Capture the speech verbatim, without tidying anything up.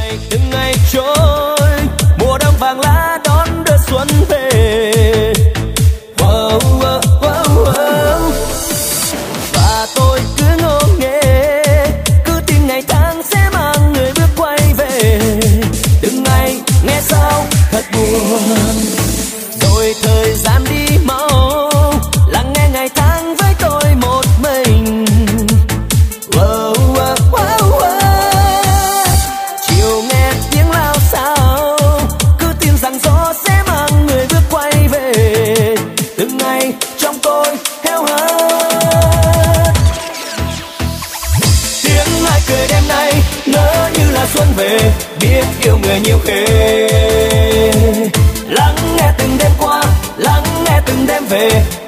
ngày từng ngày trôi, mùa đông vàng lá đón đưa xuân về. Wow, wow, wow, wow. Và tôi cứ ngô nghê, cứ tin ngày tháng sẽ mang người bước quay về. Từng ngày nghe sao thật buồn, rồi thời gian đi mau, lắng nghe ngày tháng với tôi một mình. Wow, wow, wow, wow. Chiều nghe tiếng lao sao, cứ tin rằng gió sẽ mang người bước quay về. Từng ngày trong tôi heo hắt, tiếng ai cười đêm nay ngỡ như là xuân về. Biết yêu người nhiều khê, lắng nghe từng đêm qua, lắng nghe từng đêm về.